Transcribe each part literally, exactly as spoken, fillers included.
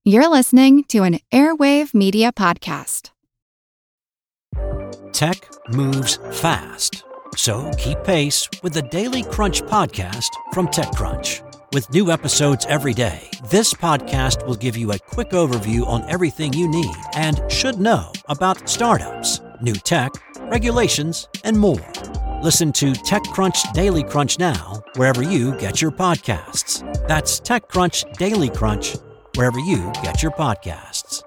You're listening to an Airwave Media Podcast. Tech moves fast, so keep pace with the Daily Crunch podcast from TechCrunch. With new episodes every day, this podcast will give you a quick overview on everything you need and should know about startups, new tech, regulations, and more. Listen to TechCrunch Daily Crunch now, wherever you get your podcasts. That's TechCrunch Daily Crunch, wherever you get your podcasts.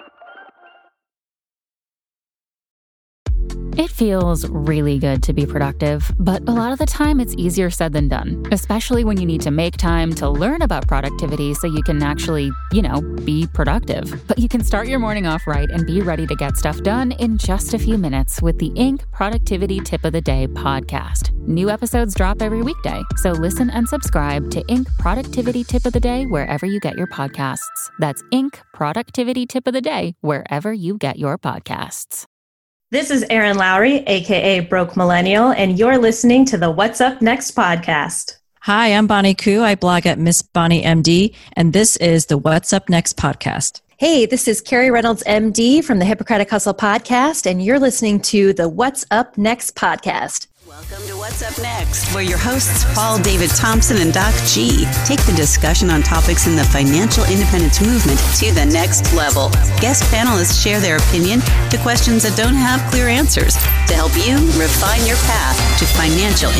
It feels really good to be productive, but a lot of the time it's easier said than done, especially when you need to make time to learn about productivity so you can actually, you know, be productive. But you can start your morning off right and be ready to get stuff done in just a few minutes with the Inc Productivity Tip of the Day podcast. New episodes drop every weekday, so listen and subscribe to Inc Productivity Tip of the Day wherever you get your podcasts. That's Inc Productivity Tip of the Day wherever you get your podcasts. This is Erin Lowry, aka Broke Millennial, and you're listening to the What's Up Next podcast. Hi, I'm Bonnie Koo. I blog at Miss Bonnie M D, and this is the What's Up Next podcast. Hey, this is Carrie Reynolds, M D, from the Hippocratic Hustle podcast, and you're listening to the What's Up Next podcast. Welcome to What's Up Next, where your hosts Paul David Thompson and Doc G take the discussion on topics in the financial independence movement to the next level. Guest panelists share their opinion to questions that don't have clear answers to help you refine your path to financial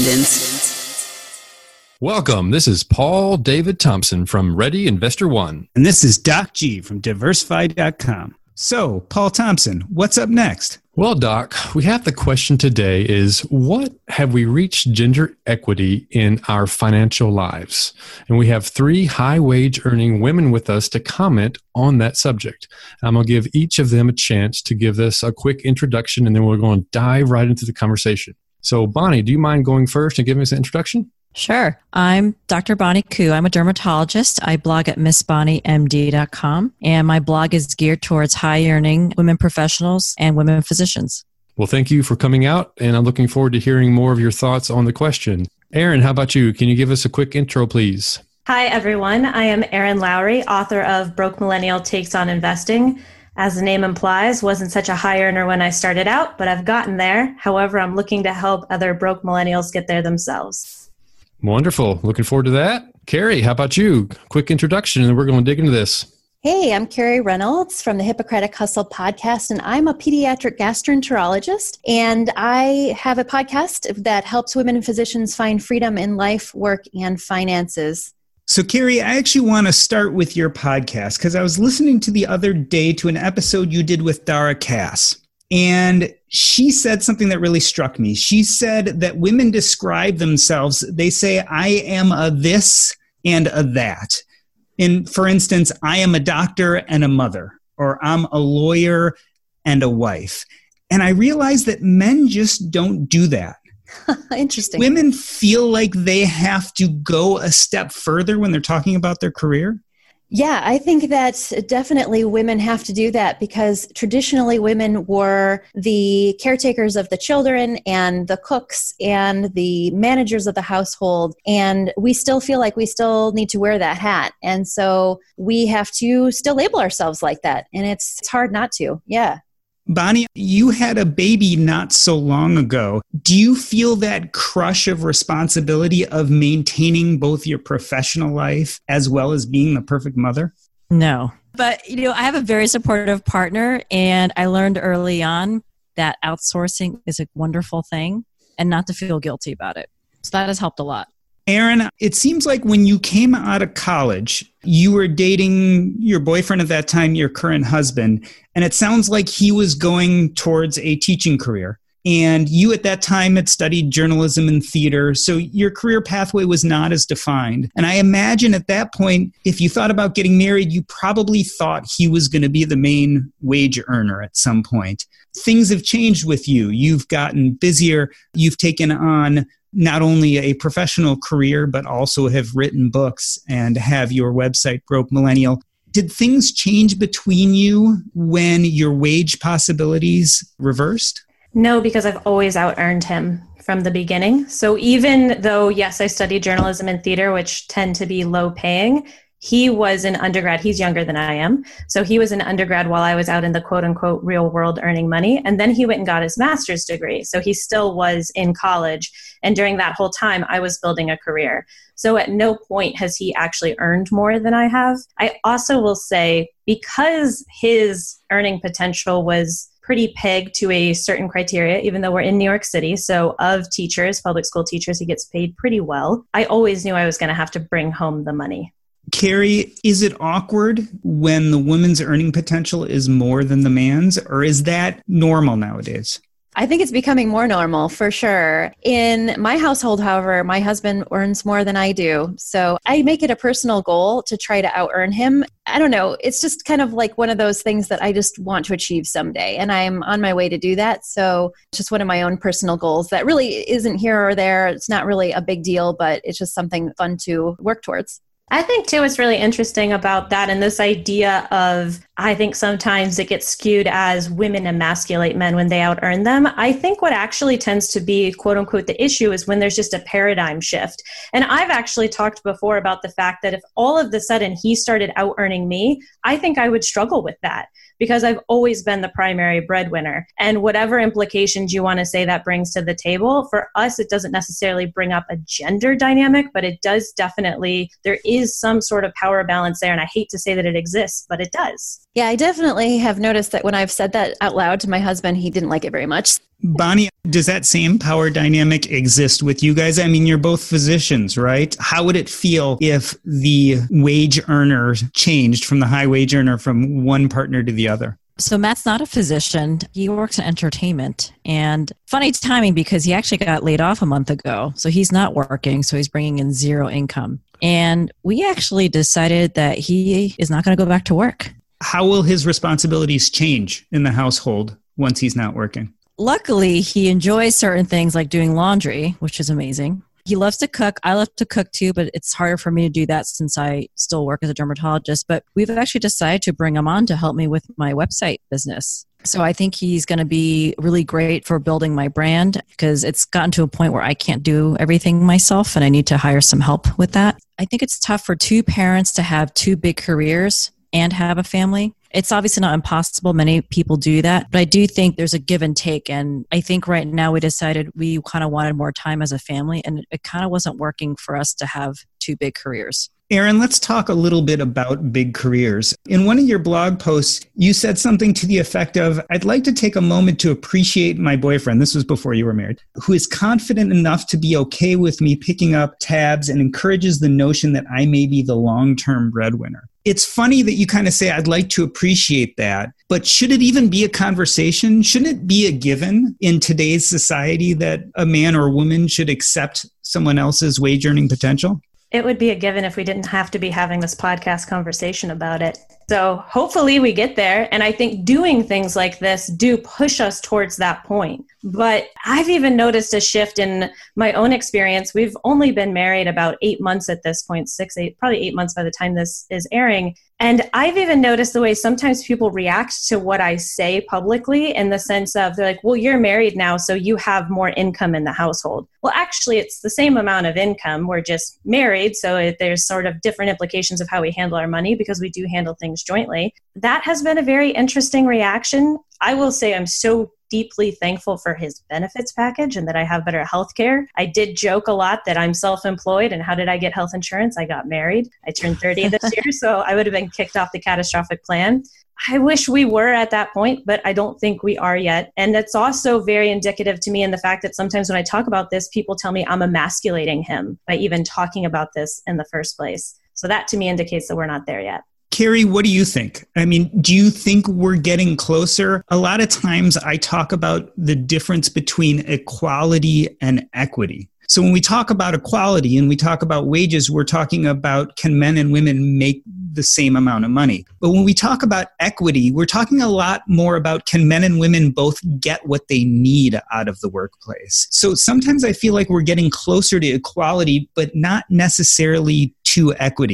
independence. Welcome. This is Paul David Thompson from Ready Investor One. And this is Doc G from Diversify dot com. So, Paul Thompson, what's up next? Well, Doc, we have the question today is, what have we reached gender equity in our financial lives? And we have three high-wage earning women with us to comment on that subject. I'm going to give each of them a chance to give us a quick introduction, and then we're going to dive right into the conversation. So, Bonnie, do you mind going first and giving us an introduction? Sure. I'm Doctor Bonnie Koo. I'm a dermatologist. I blog at Miss Bonnie M D dot com, and my blog is geared towards high-earning women professionals and women physicians. Well, thank you for coming out, and I'm looking forward to hearing more of your thoughts on the question. Erin, how about you? Can you give us a quick intro, please? Hi, everyone. I am Erin Lowry, author of Broke Millennial Takes on Investing. As the name implies, wasn't such a high earner when I started out, but I've gotten there. However, I'm looking to help other broke millennials get there themselves. Wonderful. Looking forward to that. Carrie, how about you? Quick introduction, and we're going to dig into this. Hey, I'm Carrie Reynolds from the Hippocratic Hustle podcast, and I'm a pediatric gastroenterologist, and I have a podcast that helps women and physicians find freedom in life, work, and finances. So, Carrie, I actually want to start with your podcast because I was listening to the other day to an episode you did with Dara Cass. And she said something that really struck me. She said that women describe themselves, they say, I am a this and a that. And for instance, I am a doctor and a mother, or I'm a lawyer and a wife. And I realized that men just don't do that. Interesting. Women feel like they have to go a step further when they're talking about their career. Yeah, I think that definitely women have to do that because traditionally women were the caretakers of the children and the cooks and the managers of the household. And we still feel like we still need to wear that hat. And so we have to still label ourselves like that. And it's, it's hard not to. Yeah. Bonnie, you had a baby not so long ago. Do you feel that crush of responsibility of maintaining both your professional life as well as being the perfect mother? No. But, you know, I have a very supportive partner, and I learned early on that outsourcing is a wonderful thing and not to feel guilty about it. So that has helped a lot. Erin, it seems like when you came out of college, you were dating your boyfriend at that time, your current husband, and it sounds like he was going towards a teaching career. And you at that time had studied journalism and theater, so your career pathway was not as defined. And I imagine at that point, if you thought about getting married, you probably thought he was going to be the main wage earner at some point. Things have changed with you. You've gotten busier. You've taken on not only a professional career, but also have written books and have your website, Broke Millennial. Did things change between you when your wage possibilities reversed? No, because I've always out-earned him from the beginning. So even though, yes, I studied journalism and theater, which tend to be low paying, He was an undergrad. He's younger than I am. So he was an undergrad while I was out in the quote unquote real world earning money. And then he went and got his master's degree. So he still was in college. And during that whole time, I was building a career. So at no point has he actually earned more than I have. I also will say, because his earning potential was pretty pegged to a certain criteria, even though we're in New York City. So of teachers, public school teachers, he gets paid pretty well. I always knew I was going to have to bring home the money. Carrie, is it awkward when the woman's earning potential is more than the man's, or is that normal nowadays? I think it's becoming more normal for sure. In my household, however, my husband earns more than I do. So I make it a personal goal to try to out-earn him. I don't know. It's just kind of like one of those things that I just want to achieve someday. And I'm on my way to do that. So it's just one of my own personal goals that really isn't here or there. It's not really a big deal, but it's just something fun to work towards. I think, too, what's really interesting about that and this idea of, I think sometimes it gets skewed as women emasculate men when they out-earn them. I think what actually tends to be, quote unquote, the issue is when there's just a paradigm shift. And I've actually talked before about the fact that if all of the sudden he started out-earning me, I think I would struggle with that, because I've always been the primary breadwinner. And whatever implications you want to say that brings to the table, for us, it doesn't necessarily bring up a gender dynamic, but it does definitely, there is some sort of power balance there. And I hate to say that it exists, but it does. Yeah, I definitely have noticed that when I've said that out loud to my husband, he didn't like it very much. Bonnie, does that same power dynamic exist with you guys? I mean, you're both physicians, right? How would it feel if the wage earner changed from the high wage earner from one partner to the other? So Matt's not a physician. He works in entertainment. And funny timing, because he actually got laid off a month ago. So he's not working. So he's bringing in zero income. And we actually decided that he is not going to go back to work. How will his responsibilities change in the household once he's not working? Luckily, he enjoys certain things like doing laundry, which is amazing. He loves to cook. I love to cook too, but it's harder for me to do that since I still work as a dermatologist. But we've actually decided to bring him on to help me with my website business. So I think he's going to be really great for building my brand, because it's gotten to a point where I can't do everything myself and I need to hire some help with that. I think it's tough for two parents to have two big careers and have a family. It's obviously not impossible. Many people do that, but I do think there's a give and take. And I think right now we decided we kind of wanted more time as a family, and it kind of wasn't working for us to have two big careers. Erin, let's talk a little bit about big careers. In one of your blog posts, you said something to the effect of, I'd like to take a moment to appreciate my boyfriend, this was before you were married, who is confident enough to be okay with me picking up tabs and encourages the notion that I may be the long-term breadwinner. It's funny that you kind of say, I'd like to appreciate that, but should it even be a conversation? Shouldn't it be a given in today's society that a man or woman should accept someone else's wage earning potential? It would be a given if we didn't have to be having this podcast conversation about it. So hopefully we get there. And I think doing things like this do push us towards that point. But I've even noticed a shift in my own experience. We've only been married about eight months at this point, six, eight, probably eight months by the time this is airing. And I've even noticed the way sometimes people react to what I say publicly, in the sense of, they're like, well, you're married now, so you have more income in the household. Well, actually, it's the same amount of income. We're just married. So it, there's sort of different implications of how we handle our money, because we do handle things jointly. That has been a very interesting reaction. I will say I'm so deeply thankful for his benefits package and that I have better health care. I did joke a lot that I'm self-employed, and how did I get health insurance? I got married. I turned thirty this year, so I would have been kicked off the catastrophic plan. I wish we were at that point, but I don't think we are yet. And it's also very indicative to me in the fact that sometimes when I talk about this, people tell me I'm emasculating him by even talking about this in the first place. So that to me indicates that we're not there yet. Carrie, what do you think? I mean, do you think we're getting closer? A lot of times I talk about the difference between equality and equity. So when we talk about equality and we talk about wages, we're talking about, can men and women make the same amount of money? But when we talk about equity, we're talking a lot more about, can men and women both get what they need out of the workplace? So sometimes I feel like we're getting closer to equality, but not necessarily to equity.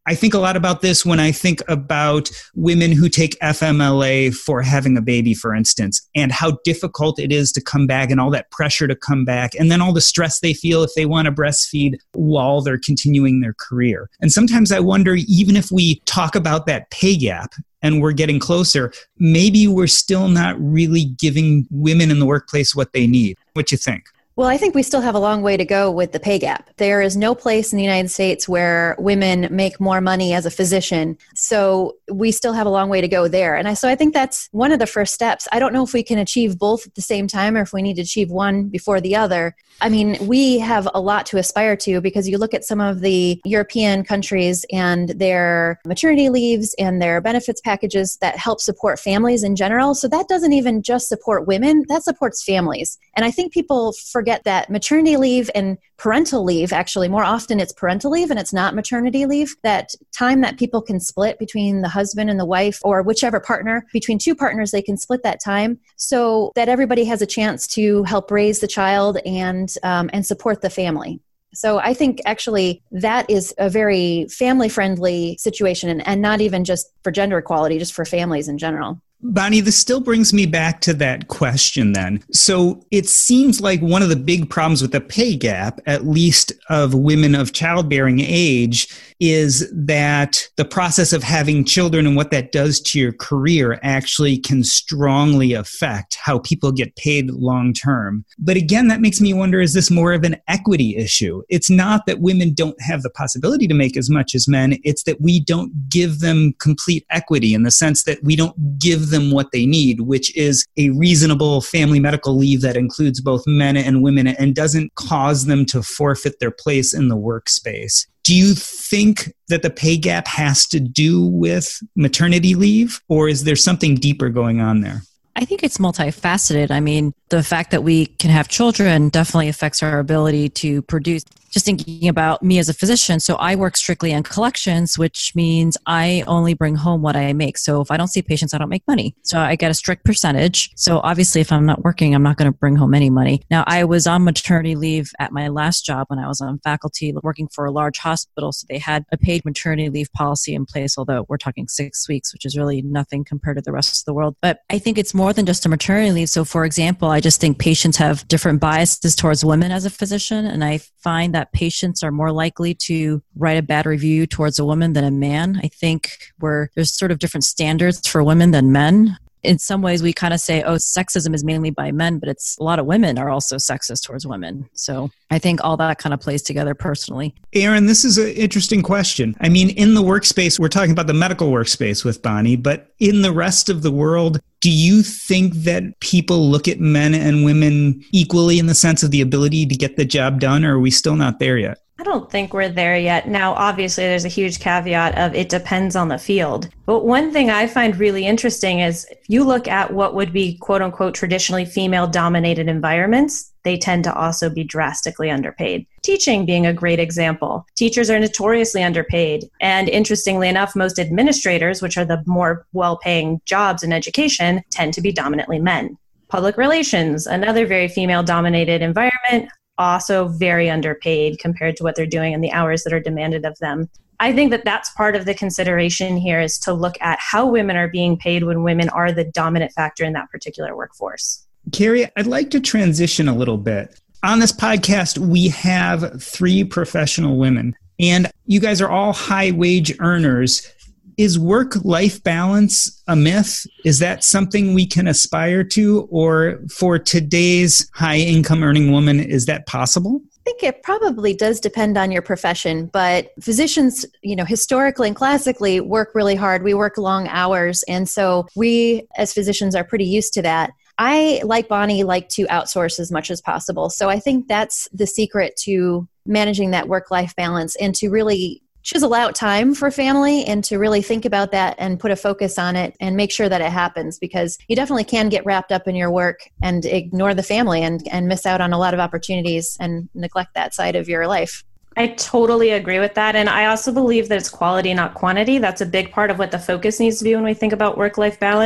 I think a lot about this when I think about women who take F M L A for having a baby, for instance, and how difficult it is to come back and all that pressure to come back, and then all the stress they feel if they want to breastfeed while they're continuing their career. And sometimes I wonder, even if we talk about that pay gap and we're getting closer, maybe we're still not really giving women in the workplace what they need. What do you think? Well, I think we still have a long way to go with the pay gap. There is no place in the United States where women make more money as a physician. So we still have a long way to go there. And I, so I think that's one of the first steps. I don't know if we can achieve both at the same time or if we need to achieve one before the other. I mean, we have a lot to aspire to because you look at some of the European countries and their maternity leaves and their benefits packages that help support families in general. So that doesn't even just support women, that supports families. And I think people forget that maternity leave and parental leave, actually more often it's parental leave and it's not maternity leave, that time that people can split between the husband and the wife or whichever partner, between two partners, they can split that time so that everybody has a chance to help raise the child and um, and support the family. So I think actually that is a very family-friendly situation and, and not even just for gender equality, just for families in general. Bonnie, this still brings me back to that question then. So it seems like one of the big problems with the pay gap, at least of women of childbearing age, is that the process of having children and what that does to your career actually can strongly affect how people get paid long term. But again, that makes me wonder, is this more of an equity issue? It's not that women don't have the possibility to make as much as men. It's that we don't give them complete equity in the sense that we don't give them what they need, which is a reasonable family medical leave that includes both men and women and doesn't cause them to forfeit their place in the workspace. Do you think that the pay gap has to do with maternity leave, or is there something deeper going on there? I think it's multifaceted. I mean, the fact that we can have children definitely affects our ability to produce. Just thinking about me as a physician, so I work strictly in collections, which means I only bring home what I make. So if I don't see patients, I don't make money. So I get a strict percentage. So obviously, if I'm not working, I'm not going to bring home any money. Now, I was on maternity leave at my last job when I was on faculty working for a large hospital. So they had a paid maternity leave policy in place, although we're talking six weeks, which is really nothing compared to the rest of the world. But I think it's more than just a maternity leave. So for example, I just think patients have different biases towards women as a physician. And I find that patients are more likely to write a bad review towards a woman than a man. I think where there's sort of different standards for women than men. In some ways, we kind of say, oh, sexism is mainly by men, but it's a lot of women are also sexist towards women. So I think all that kind of plays together personally. Aaron, this is an interesting question. I mean, in the workspace, we're talking about the medical workspace with Bonnie, but in the rest of the world, do you think that people look at men and women equally in the sense of the ability to get the job done, or are we still not there yet? I don't think we're there yet. Now, obviously, there's a huge caveat of it depends on the field. But one thing I find really interesting is if you look at what would be quote unquote traditionally female-dominated environments, they tend to also be drastically underpaid. Teaching being a great example. Teachers are notoriously underpaid. And interestingly enough, most administrators, which are the more well-paying jobs in education, tend to be dominantly men. Public relations, another very female-dominated environment, also very underpaid compared to what they're doing and the hours that are demanded of them. I think that that's part of the consideration here is to look at how women are being paid when women are the dominant factor in that particular workforce. Carrie, I'd like to transition a little bit. On this podcast, we have three professional women, and you guys are all high wage earners. Is work-life balance a myth? Is that something we can aspire to? Or for today's high-income earning woman, is that possible? I think it probably does depend on your profession, but physicians, you know, historically and classically work really hard. We work long hours. And so we as physicians are pretty used to that. I, like Bonnie, like to outsource as much as possible. So I think that's the secret to managing that work-life balance and to really chisel out time for family and to really think about that and put a focus on it and make sure that it happens, because you definitely can get wrapped up in your work and ignore the family and, and miss out on a lot of opportunities and neglect that side of your life. I totally agree with that. And I also believe that it's quality, not quantity. That's a big part of what the focus needs to be when we think about work-life balance.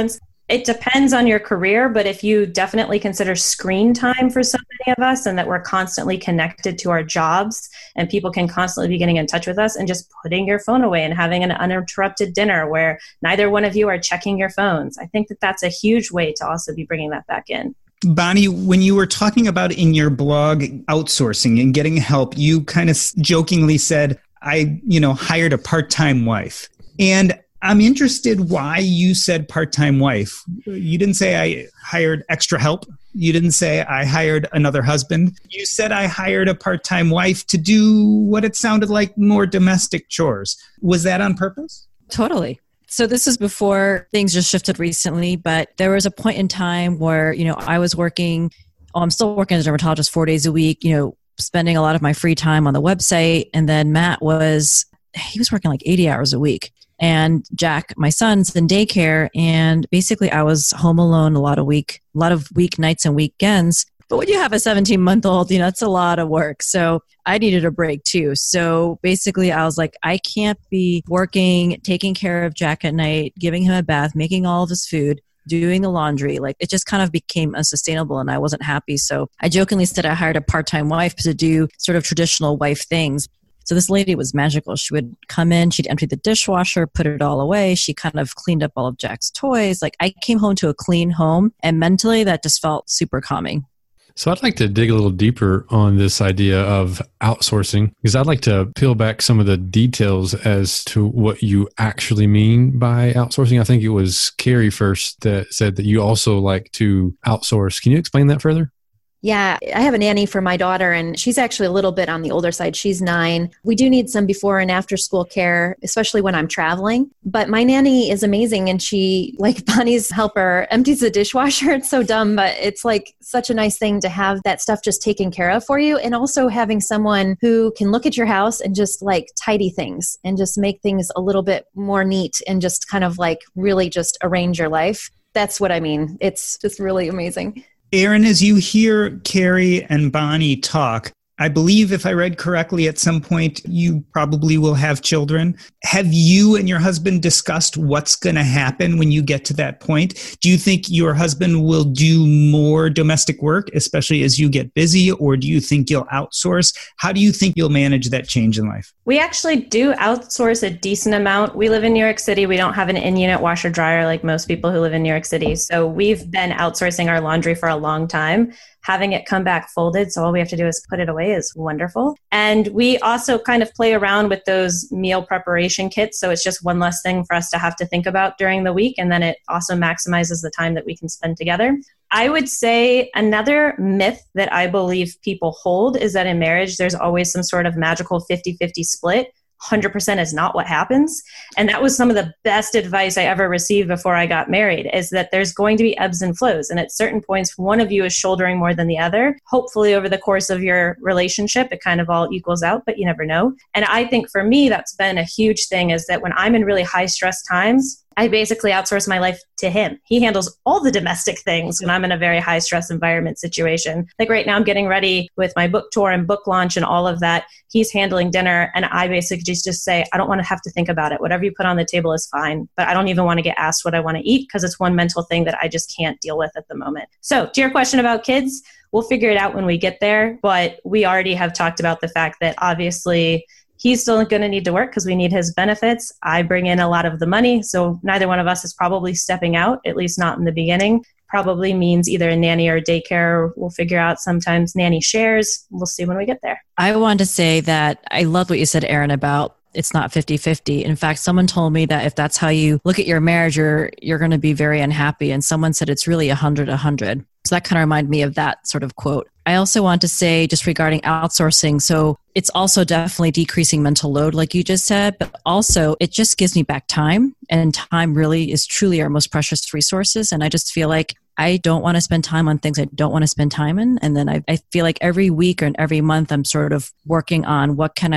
It depends on your career, but if you definitely consider screen time for so many of us and that we're constantly connected to our jobs and people can constantly be getting in touch with us, and just putting your phone away and having an uninterrupted dinner where neither one of you are checking your phones, I think that that's a huge way to also be bringing that back in. Bonnie, when you were talking about in your blog outsourcing and getting help, you kind of jokingly said, I, you know, hired a part-time wife. And I'm interested why you said part-time wife. You didn't say I hired extra help. You didn't say I hired another husband. You said I hired a part-time wife to do what it sounded like more domestic chores. Was that on purpose? Totally. So this is before things just shifted recently, but there was a point in time where, you know, I was working, oh, I'm still working as a dermatologist four days a week, you know, spending a lot of my free time on the website. And then Matt was, he was working like eighty hours a week. And Jack, my son's in daycare, and basically I was home alone a lot of week, a lot of weeknights and weekends. But when you have a seventeen-month-old, you know, it's a lot of work. So I needed a break too. So basically I was like, I can't be working, taking care of Jack at night, giving him a bath, making all of his food, doing the laundry. Like, it just kind of became unsustainable and I wasn't happy. So I jokingly said I hired a part-time wife to do sort of traditional wife things. So this lady was magical. She would come in, she'd empty the dishwasher, put it all away. She kind of cleaned up all of Jack's toys. Like, I came home to a clean home, and mentally that just felt super calming. So I'd like to dig a little deeper on this idea of outsourcing, because I'd like to peel back some of the details as to what you actually mean by outsourcing. I think it was Carrie first that said that you also like to outsource. Can you explain that further? Yeah, I have a nanny for my daughter, and she's actually a little bit on the older side. She's nine. We do need some before and after school care, especially when I'm traveling. But my nanny is amazing, and she, like Bonnie's helper, empties the dishwasher. It's so dumb, but it's like such a nice thing to have that stuff just taken care of for you. And also having someone who can look at your house and just like tidy things and just make things a little bit more neat and just kind of like really just arrange your life. That's what I mean. It's just really amazing. Erin, as you hear Carrie and Bonnie talk, I believe if I read correctly, at some point you probably will have children. Have you and your husband discussed what's going to happen when you get to that point? Do you think your husband will do more domestic work, especially as you get busy, or do you think you'll outsource? How do you think you'll manage that change in life? We actually do outsource a decent amount. We live in New York City. We don't have an in-unit washer dryer like most people who live in New York City. So we've been outsourcing our laundry for a long time. Having it come back folded, so all we have to do is put it away, is wonderful. And we also kind of play around with those meal preparation kits. So it's just one less thing for us to have to think about during the week. And then it also maximizes the time that we can spend together. I would say another myth that I believe people hold is that in marriage, there's always some sort of magical fifty-fifty split. one hundred percent is not what happens. And that was some of the best advice I ever received before I got married, is that there's going to be ebbs and flows. And at certain points, one of you is shouldering more than the other. Hopefully over the course of your relationship, it kind of all equals out, but you never know. And I think for me, that's been a huge thing, is that when I'm in really high stress times, I basically outsource my life to him. He handles all the domestic things when I'm in a very high stress environment situation. Like right now I'm getting ready with my book tour and book launch and all of that. He's handling dinner, and I basically just, just say, I don't want to have to think about it. Whatever you put on the table is fine, but I don't even want to get asked what I want to eat, because it's one mental thing that I just can't deal with at the moment. So to your question about kids, we'll figure it out when we get there, but we already have talked about the fact that obviously he's still going to need to work because we need his benefits. I bring in a lot of the money, so neither one of us is probably stepping out, at least not in the beginning. Probably means either a nanny or a daycare. We'll figure out sometimes nanny shares. We'll see when we get there. I wanted to say that I love what you said, Erin, about it's not fifty-fifty. In fact, someone told me that if that's how you look at your marriage, you're, you're going to be very unhappy. And someone said it's really one hundred one hundred. So that kind of reminded me of that sort of quote. I also want to say, just regarding outsourcing, so it's also definitely decreasing mental load, like you just said, but also it just gives me back time. And time really is truly our most precious resources. And I just feel like I don't want to spend time on things I don't want to spend time in. And then I, I feel like every week or every month, I'm sort of working on what can I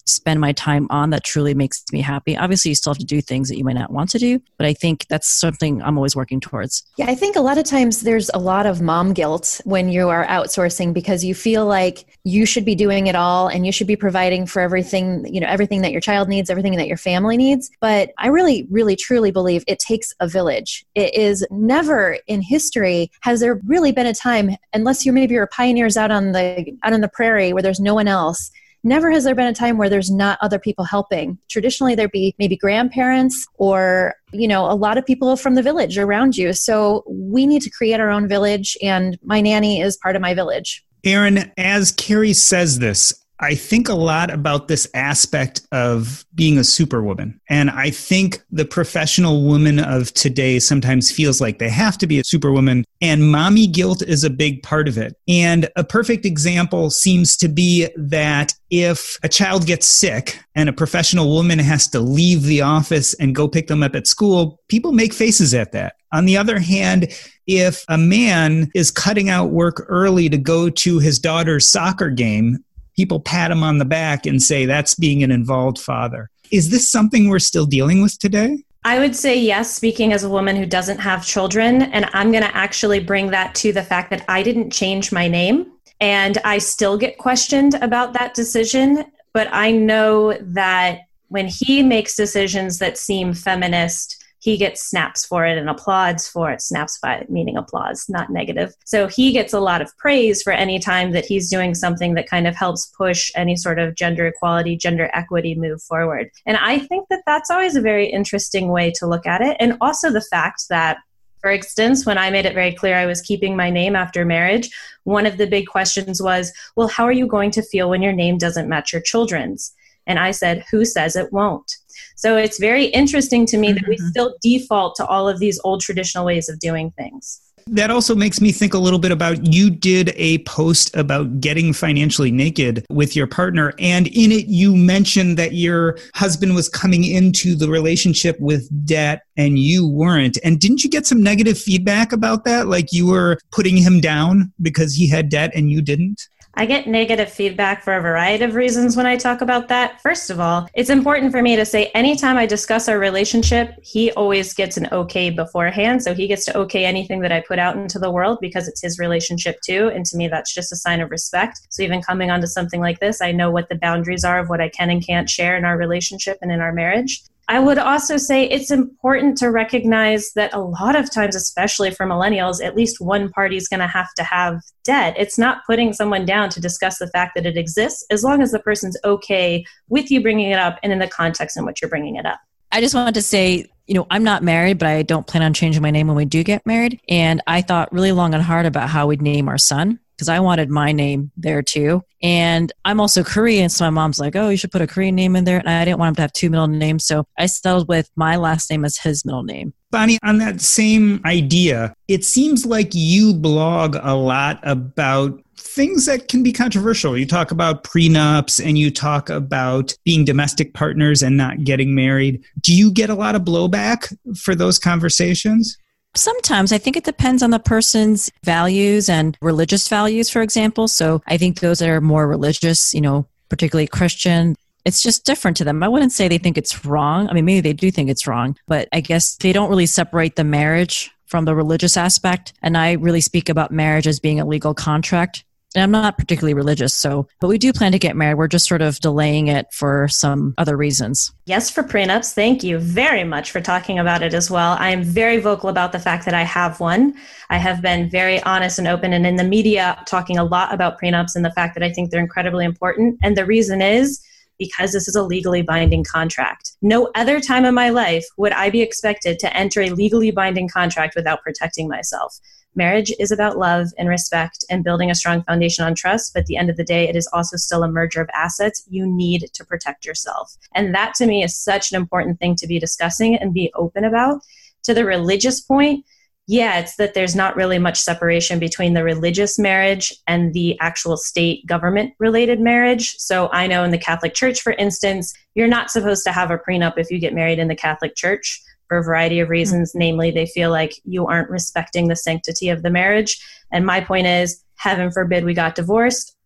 spend my time on that truly makes me happy. Obviously, you still have to do things that you might not want to do, but I think that's something I'm always working towards. Yeah, I think a lot of times there's a lot of mom guilt when you are outsourcing because you feel like you should be doing it all and you should be providing for everything, you know, everything that your child needs, everything that your family needs. But I really, really, truly believe it takes a village. It is never in history has there really been a time, unless you maybe you're pioneers out on the out on the prairie where there's no one else. Never has there been a time where there's not other people helping. Traditionally, there'd be maybe grandparents or, you know, a lot of people from the village around you. So we need to create our own village, and my nanny is part of my village. Erin, as Carrie says this, I think a lot about this aspect of being a superwoman. And I think the professional woman of today sometimes feels like they have to be a superwoman, and mommy guilt is a big part of it. And a perfect example seems to be that if a child gets sick and a professional woman has to leave the office and go pick them up at school, people make faces at that. On the other hand, if a man is cutting out work early to go to his daughter's soccer game, people pat him on the back and say that's being an involved father. Is this something we're still dealing with today? I would say yes, speaking as a woman who doesn't have children. And I'm going to actually bring that to the fact that I didn't change my name. And I still get questioned about that decision. But I know that when he makes decisions that seem feminist, he gets snaps for it and applauds for it. Snaps by meaning applause, not negative. So he gets a lot of praise for any time that he's doing something that kind of helps push any sort of gender equality, gender equity move forward. And I think that that's always a very interesting way to look at it. And also the fact that, for instance, when I made it very clear I was keeping my name after marriage, one of the big questions was, well, how are you going to feel when your name doesn't match your children's? And I said, who says it won't? So it's very interesting to me that we still default to all of these old traditional ways of doing things. That also makes me think a little bit about, you did a post about getting financially naked with your partner. And in it, you mentioned that your husband was coming into the relationship with debt and you weren't. And didn't you get some negative feedback about that? Like you were putting him down because he had debt and you didn't? I get negative feedback for a variety of reasons when I talk about that. First of all, it's important for me to say anytime I discuss our relationship, he always gets an okay beforehand. So he gets to okay anything that I put out into the world because it's his relationship too. And to me, that's just a sign of respect. So even coming onto something like this, I know what the boundaries are of what I can and can't share in our relationship and in our marriage. I would also say it's important to recognize that a lot of times, especially for millennials, at least one party is going to have to have debt. It's not putting someone down to discuss the fact that it exists, as long as the person's okay with you bringing it up and in the context in which you're bringing it up. I just wanted to say, you know, I'm not married, but I don't plan on changing my name when we do get married. And I thought really long and hard about how we'd name our son, because I wanted my name there too. And I'm also Korean, so my mom's like, oh, you should put a Korean name in there. And I didn't want him to have two middle names, so I settled with my last name as his middle name. Bonnie, on that same idea, it seems like you blog a lot about things that can be controversial. You talk about prenups and you talk about being domestic partners and not getting married. Do you get a lot of blowback for those conversations? Sometimes. I think it depends on the person's values and religious values, for example. So I think those that are more religious, you know, particularly Christian, it's just different to them. I wouldn't say they think it's wrong. I mean, maybe they do think it's wrong, but I guess they don't really separate the marriage from the religious aspect. And I really speak about marriage as being a legal contract. And I'm not particularly religious, so, but we do plan to get married. We're just sort of delaying it for some other reasons. Yes, for prenups. Thank you very much for talking about it as well. I am very vocal about the fact that I have one. I have been very honest and open and in the media talking a lot about prenups and the fact that I think they're incredibly important. And the reason is because this is a legally binding contract. No other time in my life would I be expected to enter a legally binding contract without protecting myself. Marriage is about love and respect and building a strong foundation on trust, but at the end of the day, it is also still a merger of assets. You need to protect yourself. And that to me is such an important thing to be discussing and be open about. To the religious point, yeah, it's that there's not really much separation between the religious marriage and the actual state government related marriage. So I know in the Catholic Church, for instance, you're not supposed to have a prenup if you get married in the Catholic Church, for a variety of reasons. Mm-hmm. Namely, they feel like you aren't respecting the sanctity of the marriage. And my point is, heaven forbid we got divorced.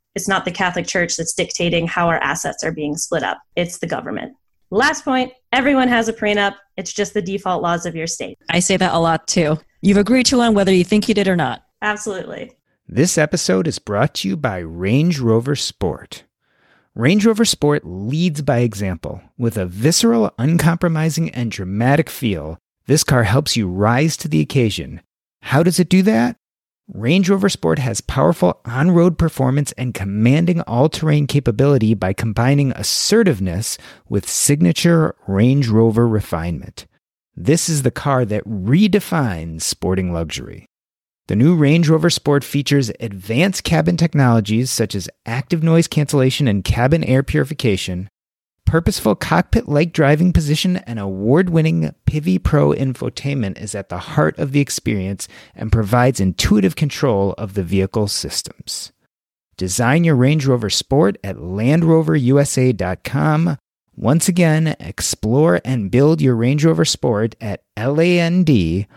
It's not the Catholic Church that's dictating how our assets are being split up. It's the government. Last point, everyone has a prenup. It's just the default laws of your state. I say that a lot too. You've agreed to one whether you think you did or not. Absolutely. This episode is brought to you by Range Rover Sport. Range Rover Sport leads by example. With a visceral, uncompromising, and dramatic feel, this car helps you rise to the occasion. How does it do that? Range Rover Sport has powerful on-road performance and commanding all-terrain capability by combining assertiveness with signature Range Rover refinement. This is the car that redefines sporting luxury. The new Range Rover Sport features advanced cabin technologies such as active noise cancellation and cabin air purification, purposeful cockpit-like driving position, and award-winning Pivi Pro infotainment is at the heart of the experience and provides intuitive control of the vehicle systems. Design your Range Rover Sport at land rover u s a dot com. Once again, explore and build your Range Rover Sport at land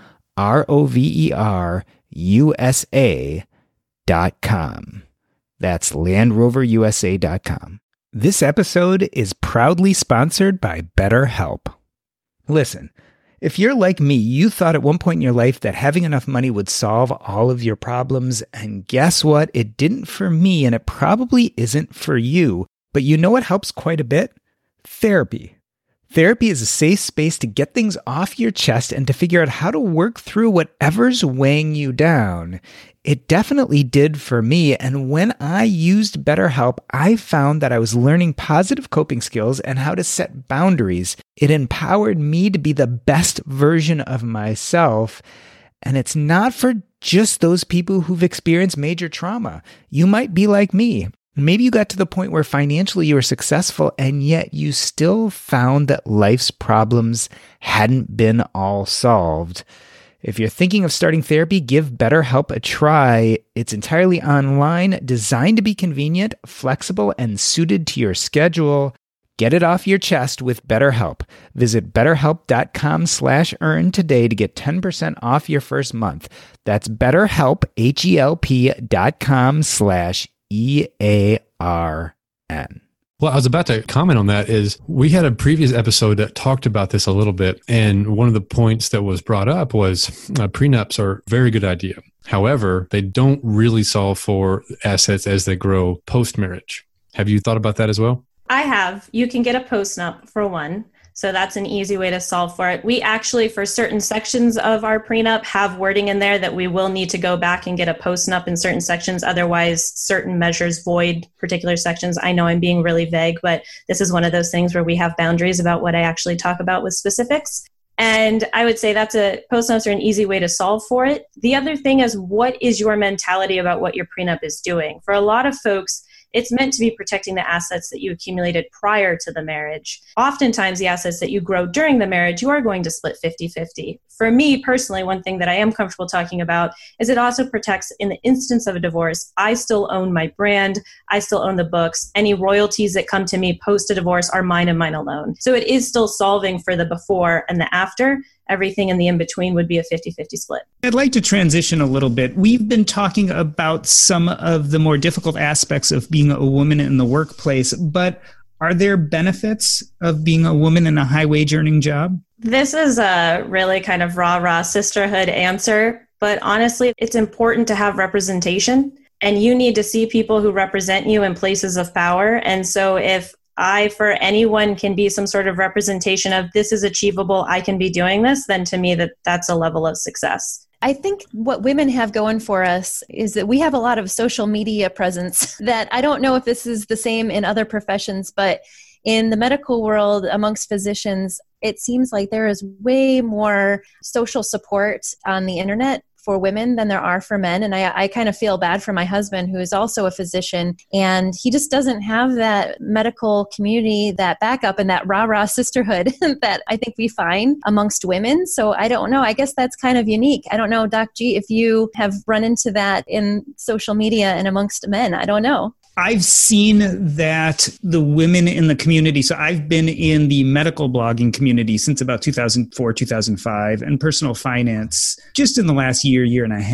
rover u s a dot com. That's land rover u s a dot com. This episode is proudly sponsored by BetterHelp. Listen, if you're like me, you thought at one point in your life that having enough money would solve all of your problems, and guess what? It didn't for me, and it probably isn't for you. But you know what helps quite a bit? Therapy. Therapy is a safe space to get things off your chest and to figure out how to work through whatever's weighing you down. It definitely did for me, and when I used BetterHelp, I found that I was learning positive coping skills and how to set boundaries. It empowered me to be the best version of myself, and it's not for just those people who've experienced major trauma. You might be like me. Maybe you got to the point where financially you were successful, and yet you still found that life's problems hadn't been all solved. If you're thinking of starting therapy, give BetterHelp a try. It's entirely online, designed to be convenient, flexible, and suited to your schedule. Get it off your chest with BetterHelp. Visit betterhelp.com slash earn today to get ten percent off your first month. That's betterhelp, H-E-L-P dot com slash E A R N. Well, I was about to comment on that is we had a previous episode that talked about this a little bit. And one of the points that was brought up was uh, prenups are a very good idea. However, they don't really solve for assets as they grow post-marriage. Have you thought about that as well? I have. You can get a postnup for one. So that's an easy way to solve for it. We actually, for certain sections of our prenup, have wording in there that we will need to go back and get a postnup in certain sections. Otherwise, certain measures void particular sections. I know I'm being really vague, but this is one of those things where we have boundaries about what I actually talk about with specifics. And I would say that's a postnups are an easy way to solve for it. The other thing is, what is your mentality about what your prenup is doing? For a lot of folks, it's meant to be protecting the assets that you accumulated prior to the marriage. Oftentimes, the assets that you grow during the marriage, you are going to split fifty-fifty. For me personally, one thing that I am comfortable talking about is it also protects in the instance of a divorce. I still own my brand. I still own the books. Any royalties that come to me post a divorce are mine and mine alone. So it is still solving for the before and the after. Everything in the in-between would be a fifty-fifty split. I'd like to transition a little bit. We've been talking about some of the more difficult aspects of being a woman in the workplace, but are there benefits of being a woman in a high-wage earning job? This is a really kind of rah-rah sisterhood answer, but honestly, it's important to have representation, and you need to see people who represent you in places of power. And so if I, for anyone, can be some sort of representation of this is achievable, I can be doing this, then to me that that's a level of success. I think what women have going for us is that we have a lot of social media presence that I don't know if this is the same in other professions, but in the medical world amongst physicians, it seems like there is way more social support on the internet for women than there are for men. And I, I kind of feel bad for my husband, who is also a physician, and he just doesn't have that medical community, that backup and that rah-rah sisterhood that I think we find amongst women. So I don't know. I guess that's kind of unique. I don't know, Doc G, if you have run into that in social media and amongst men. I don't know. I've seen that the women in the community, so I've been in the medical blogging community since about two thousand four, two thousand five, and personal finance just in the last year, year and a half.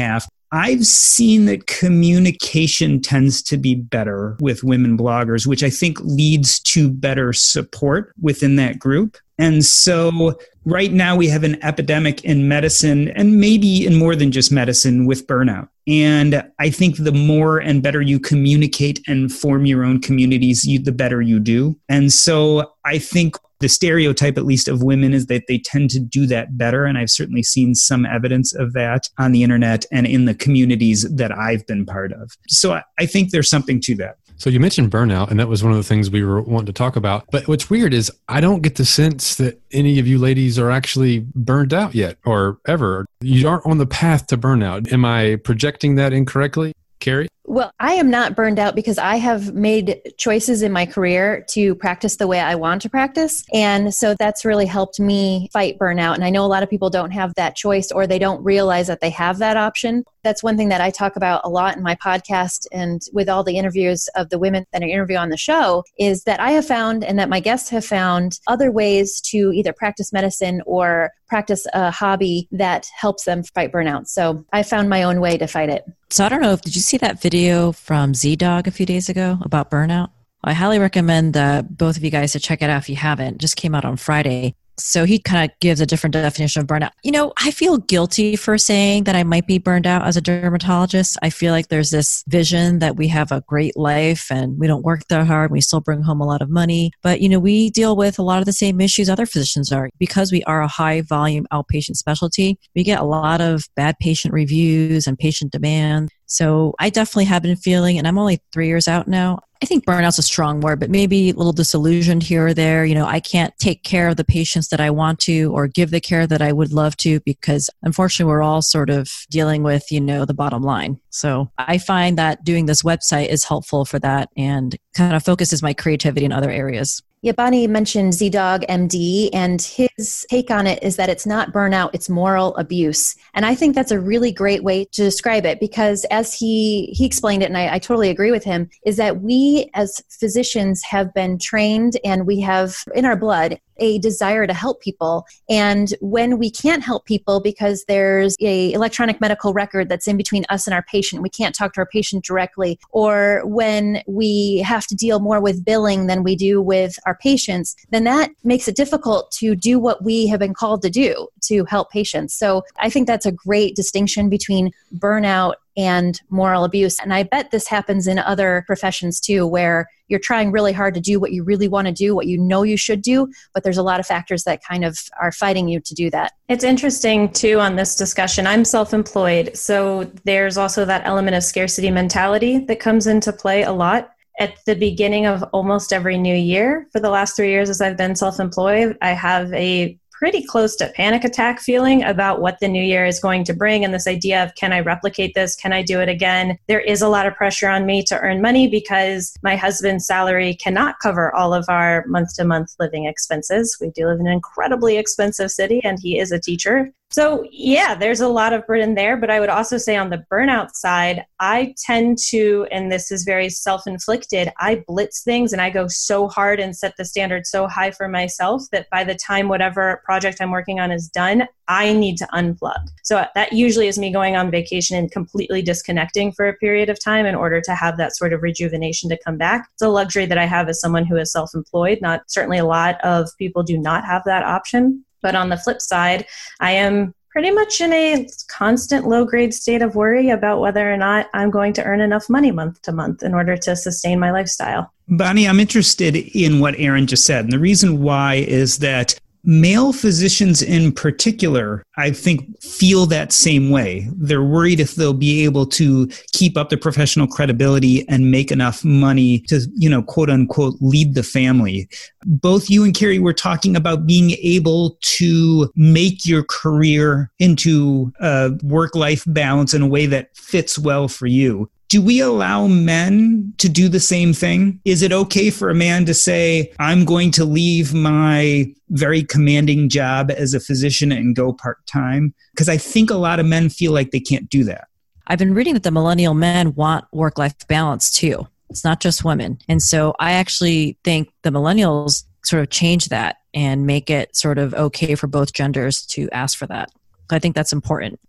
I've seen that communication tends to be better with women bloggers, which I think leads to better support within that group. And so right now we have an epidemic in medicine, and maybe in more than just medicine, with burnout. And I think the more and better you communicate and form your own communities, you, the better you do. And so I think the stereotype, at least of women, is that they tend to do that better. And I've certainly seen some evidence of that on the internet and in the communities that I've been part of. So I, I think there's something to that. So you mentioned burnout, and that was one of the things we were wanting to talk about. But what's weird is I don't get the sense that any of you ladies are actually burned out yet or ever. You aren't on the path to burnout. Am I projecting that incorrectly, Carrie? Well, I am not burned out because I have made choices in my career to practice the way I want to practice. And so that's really helped me fight burnout. And I know a lot of people don't have that choice, or they don't realize that they have that option. That's one thing that I talk about a lot in my podcast and with all the interviews of the women that I interview on the show, is that I have found, and that my guests have found, other ways to either practice medicine or practice a hobby that helps them fight burnout. So I found my own way to fight it. So I don't know, if did you see that video from Z-Dog a few days ago about burnout? I highly recommend that both of you guys to check it out if you haven't. It just came out on Friday. So he kind of gives a different definition of burnout. You know, I feel guilty for saying that I might be burned out as a dermatologist. I feel like there's this vision that we have a great life and we don't work that hard. We still bring home a lot of money. But, you know, we deal with a lot of the same issues other physicians are. Because we are a high volume outpatient specialty, we get a lot of bad patient reviews and patient demand. So I definitely have been feeling, and I'm only three years out now, I think burnout's a strong word, but maybe a little disillusioned here or there. You know, I can't take care of the patients that I want to or give the care that I would love to, because unfortunately we're all sort of dealing with, you know, the bottom line. So I find that doing this website is helpful for that and kind of focuses my creativity in other areas. Yeah, Bonnie mentioned Z-Dog M D, and his take on it is that it's not burnout, it's moral abuse. And I think that's a really great way to describe it, because as he, he explained it, and I, I totally agree with him, is that we as physicians have been trained and we have in our blood a desire to help people. And when we can't help people because there's a electronic medical record that's in between us and our patient, we can't talk to our patient directly, or when we have to deal more with billing than we do with our patients, then that makes it difficult to do what we have been called to do, to help patients. So I think that's a great distinction between burnout and moral abuse. And I bet this happens in other professions too, where you're trying really hard to do what you really want to do, what you know you should do, but there's a lot of factors that kind of are fighting you to do that. It's interesting too on this discussion. I'm self-employed, so there's also that element of scarcity mentality that comes into play a lot. At the beginning of almost every new year, for the last three years as I've been self-employed, I have a pretty close to panic attack feeling about what the new year is going to bring, and this idea of, can I replicate this? Can I do it again? There is a lot of pressure on me to earn money because my husband's salary cannot cover all of our month-to-month living expenses. We do live in an incredibly expensive city, and he is a teacher. So yeah, there's a lot of burden there, but I would also say on the burnout side, I tend to, and this is very self-inflicted, I blitz things and I go so hard and set the standard so high for myself that by the time whatever project I'm working on is done, I need to unplug. So that usually is me going on vacation and completely disconnecting for a period of time in order to have that sort of rejuvenation to come back. It's a luxury that I have as someone who is self-employed. Not certainly a lot of people do not have that option. But on the flip side, I am pretty much in a constant low-grade state of worry about whether or not I'm going to earn enough money month to month in order to sustain my lifestyle. Bonnie, I'm interested in what Erin just said. And the reason why is that male physicians in particular, I think, feel that same way. They're worried if they'll be able to keep up their professional credibility and make enough money to, you know, quote unquote, lead the family. Both you and Carrie were talking about being able to make your career into a work-life balance in a way that fits well for you. Do we allow men to do the same thing? Is it okay for a man to say, I'm going to leave my very commanding job as a physician and go part-time? Because I think a lot of men feel like they can't do that. I've been reading that the millennial men want work-life balance too. It's not just women. And so I actually think the millennials sort of change that and make it sort of okay for both genders to ask for that. I think that's important.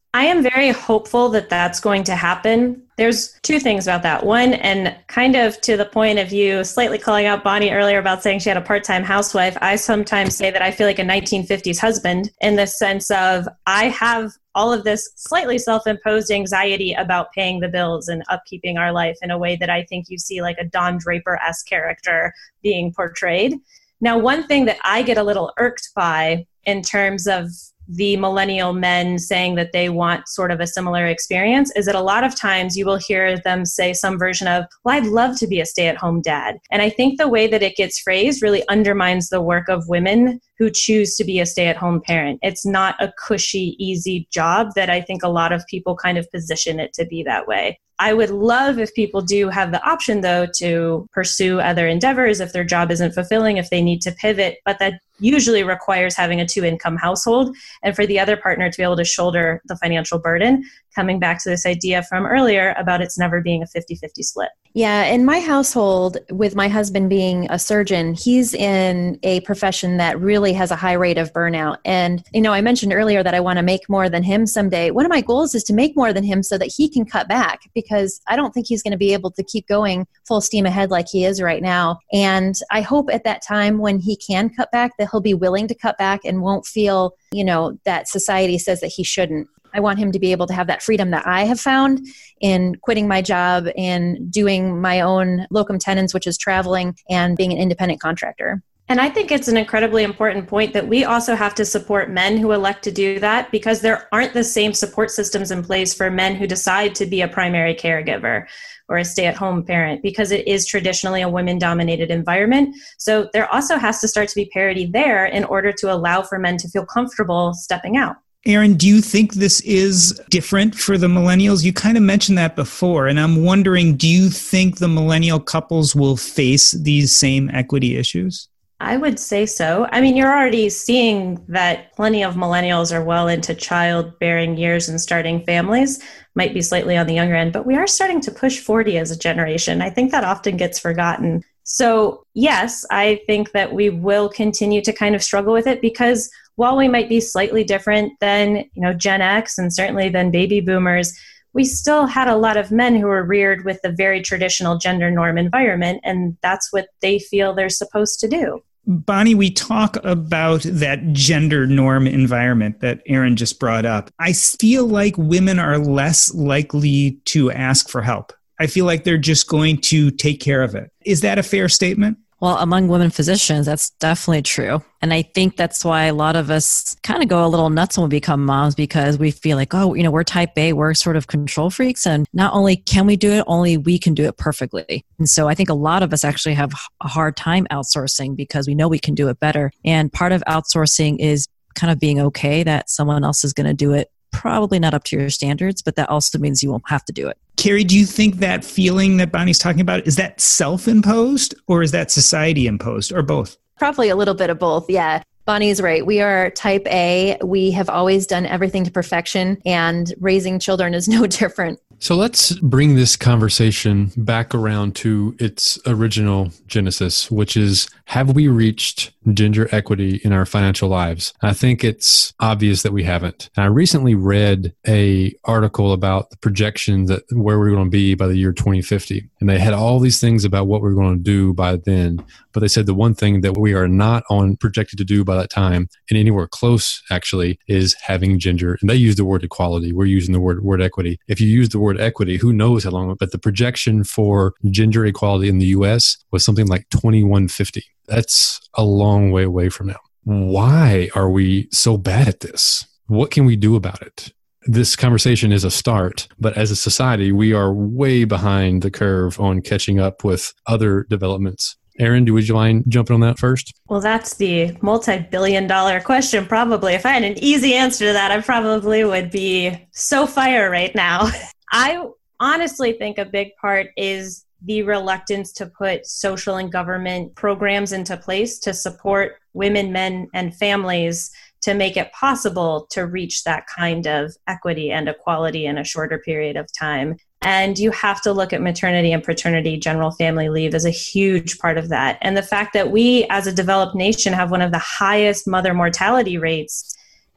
I am very hopeful that that's going to happen. There's two things about that. One, and kind of to the point of you slightly calling out Bonnie earlier about saying she had a part-time housewife, I sometimes say that I feel like a nineteen fifties husband in the sense of I have all of this slightly self-imposed anxiety about paying the bills and upkeeping our life in a way that I think you see like a Don Draper-esque character being portrayed. Now, one thing that I get a little irked by in terms of the millennial men saying that they want sort of a similar experience is that a lot of times you will hear them say some version of, well, I'd love to be a stay-at-home dad. And I think the way that it gets phrased really undermines the work of women who choose to be a stay-at-home parent. It's not a cushy, easy job that I think a lot of people kind of position it to be that way. I would love if people do have the option, though, to pursue other endeavors if their job isn't fulfilling, if they need to pivot, but that usually requires having a two-income household and for the other partner to be able to shoulder the financial burden, coming back to this idea from earlier about it's never being a fifty-fifty split. Yeah, in my household, with my husband being a surgeon, he's in a profession that really has a high rate of burnout. And, you know, I mentioned earlier that I want to make more than him someday. One of my goals is to make more than him so that he can cut back, because I don't think he's going to be able to keep going full steam ahead like he is right now. And I hope at that time when he can cut back that he'll be willing to cut back and won't feel, you know, that society says that he shouldn't. I want him to be able to have that freedom that I have found in quitting my job and doing my own locum tenens, which is traveling, and being an independent contractor. And I think it's an incredibly important point that we also have to support men who elect to do that, because there aren't the same support systems in place for men who decide to be a primary caregiver or a stay-at-home parent, because it is traditionally a women-dominated environment. So there also has to start to be parity there in order to allow for men to feel comfortable stepping out. Aaron, do you think this is different for the millennials? You kind of mentioned that before, and I'm wondering, do you think the millennial couples will face these same equity issues? I would say so. I mean, you're already seeing that plenty of millennials are well into childbearing years and starting families, might be slightly on the younger end, but we are starting to push forty as a generation. I think that often gets forgotten. So yes, I think that we will continue to kind of struggle with it, because while we might be slightly different than, you know, Gen X and certainly than baby boomers, we still had a lot of men who were reared with a very traditional gender norm environment, and that's what they feel they're supposed to do. Bonnie, we talk about that gender norm environment that Aaron just brought up. I feel like women are less likely to ask for help. I feel like they're just going to take care of it. Is that a fair statement? Well, among women physicians, that's definitely true. And I think that's why a lot of us kind of go a little nuts when we become moms, because we feel like, oh, you know, we're type A, we're sort of control freaks. And not only can we do it, only we can do it perfectly. And so I think a lot of us actually have a hard time outsourcing because we know we can do it better. And part of outsourcing is kind of being okay that someone else is going to do it, probably not up to your standards, but that also means you won't have to do it. Carrie, do you think that feeling that Bonnie's talking about, is that self-imposed or is that society imposed, or both? Probably a little bit of both, yeah. Bonnie's right. We are type A. We have always done everything to perfection, and raising children is no different. So let's bring this conversation back around to its original genesis, which is, have we reached gender equity in our financial lives? I think it's obvious that we haven't. And I recently read a article about the projection that where we're going to be by the year twenty fifty. And they had all these things about what we're going to do by then. But they said the one thing that we are not on projected to do by that time, and anywhere close actually, is having gender. And they use the word equality. We're using the word, word equity. If you use the word equity, who knows how long, but the projection for gender equality in the U S was something like twenty-one fifty. That's a long way away from now. Why are we so bad at this? What can we do about it? This conversation is a start, but as a society, we are way behind the curve on catching up with other developments. Aaron, do would you mind jumping on that first? Well, that's the multi-billion dollar question, probably. If I had an easy answer to that, I probably would be so fire right now. I honestly think a big part is the reluctance to put social and government programs into place to support women, men, and families to make it possible to reach that kind of equity and equality in a shorter period of time. And you have to look at maternity and paternity, general family leave, as a huge part of that. And the fact that we, as a developed nation, have one of the highest mother mortality rates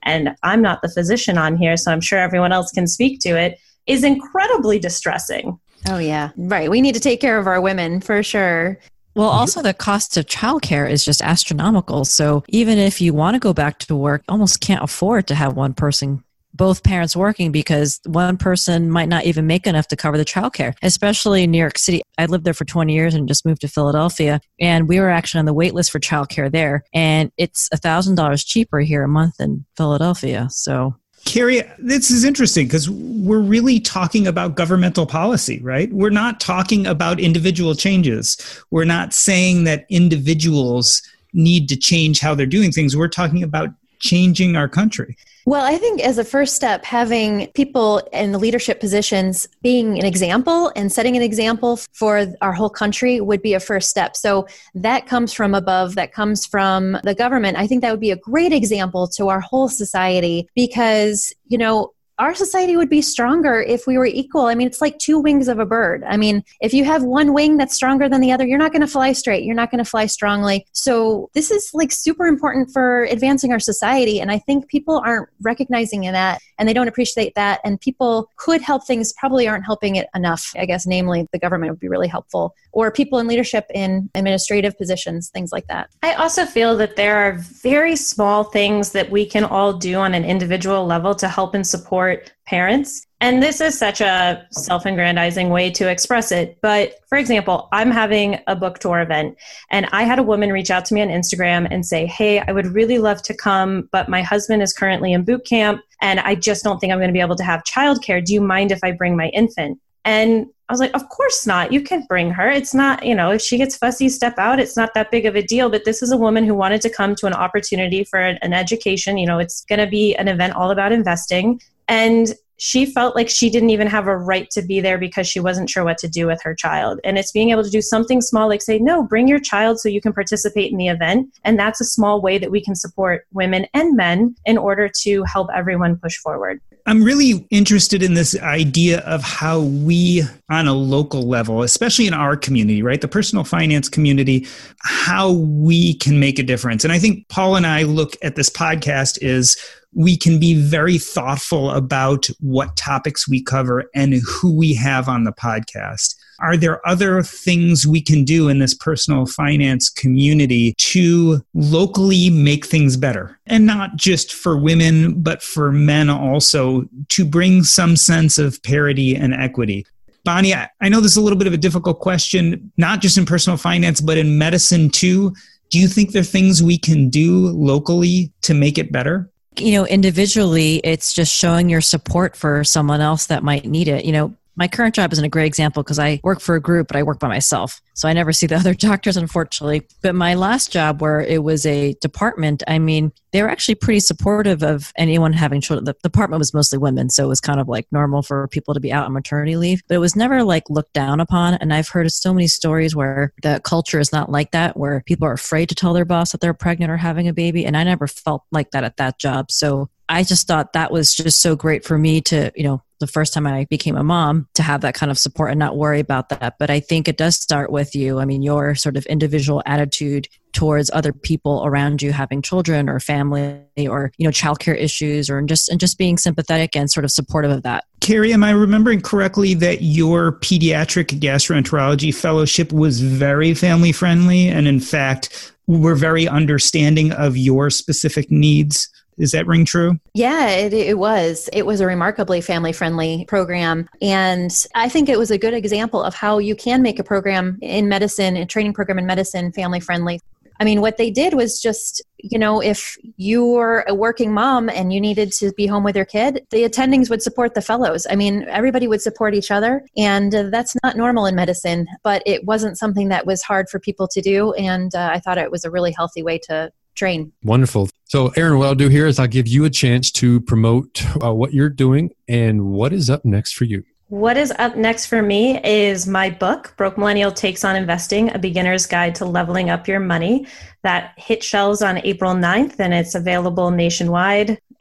and I'm not the physician on here, so I'm sure everyone else can speak to it, is incredibly distressing. Oh, yeah. Right. We need to take care of our women for sure. Well, also the cost of childcare is just astronomical. So even if you want to go back to work, almost can't afford to have one person, both parents working, because one person might not even make enough to cover the childcare, especially in New York City. I lived there for twenty years and just moved to Philadelphia. And we were actually on the wait list for childcare there. And it's one thousand dollars cheaper here a month in Philadelphia. So Carrie, this is interesting because we're really talking about governmental policy, right? We're not talking about individual changes. We're not saying that individuals need to change how they're doing things. We're talking about changing our country. Well, I think as a first step, having people in the leadership positions being an example and setting an example for our whole country would be a first step. So that comes from above, that comes from the government. I think that would be a great example to our whole society because, you know, our society would be stronger if we were equal. I mean, it's like two wings of a bird. I mean, if you have one wing that's stronger than the other, you're not going to fly straight. You're not going to fly strongly. So this is like super important for advancing our society. And I think people aren't recognizing that and they don't appreciate that. And people could help things, probably aren't helping it enough. I guess, namely, the government would be really helpful, or people in leadership in administrative positions, things like that. I also feel that there are very small things that we can all do on an individual level to help and support parents. And this is such a self-aggrandizing way to express it. But for example, I'm having a book tour event and I had a woman reach out to me on Instagram and say, hey, I would really love to come, but my husband is currently in boot camp and I just don't think I'm going to be able to have childcare. Do you mind if I bring my infant? And I was like, of course not. You can bring her. It's not, you know, if she gets fussy, step out. It's not that big of a deal. But this is a woman who wanted to come to an opportunity for an, an education. You know, it's going to be an event all about investing. And she felt like she didn't even have a right to be there because she wasn't sure what to do with her child. And it's being able to do something small, like say, no, bring your child so you can participate in the event. And that's a small way that we can support women and men in order to help everyone push forward. I'm really interested in this idea of how we, on a local level, especially in our community, right, the personal finance community, how we can make a difference. And I think Paul and I look at this podcast is we can be very thoughtful about what topics we cover and who we have on the podcast. Are there other things we can do in this personal finance community to locally make things better? And not just for women, but for men also, to bring some sense of parity and equity. Bonnie, I know this is a little bit of a difficult question, not just in personal finance, but in medicine too. Do you think there are things we can do locally to make it better? You know, individually, it's just showing your support for someone else that might need it. You know, my current job isn't a great example because I work for a group, but I work by myself. So I never see the other doctors, unfortunately. But my last job where it was a department, I mean, they were actually pretty supportive of anyone having children. The department was mostly women, so it was kind of like normal for people to be out on maternity leave. But it was never like looked down upon. And I've heard of so many stories where the culture is not like that, where people are afraid to tell their boss that they're pregnant or having a baby. And I never felt like that at that job. So I just thought that was just so great for me to, you know, the first time I became a mom, to have that kind of support and not worry about that. But I think it does start with you. I mean, your sort of individual attitude towards other people around you having children or family or, you know, childcare issues, or just and just being sympathetic and sort of supportive of that. Carrie, am I remembering correctly that your pediatric gastroenterology fellowship was very family friendly and in fact were very understanding of your specific needs? Does that ring true? Yeah, it, it was. It was a remarkably family-friendly program. And I think it was a good example of how you can make a program in medicine, a training program in medicine, family-friendly. I mean, what they did was just, you know, if you were a working mom and you needed to be home with your kid, the attendings would support the fellows. I mean, everybody would support each other. And uh, that's not normal in medicine, but it wasn't something that was hard for people to do. And uh, I thought it was a really healthy way to train. Wonderful. So Erin, what I'll do here is I'll give you a chance to promote uh, what you're doing and what is up next for you. What is up next for me is my book, Broke Millennial Takes on Investing, A Beginner's Guide to Leveling Up Your Money. That hit shelves on April ninth, and it's available nationwide.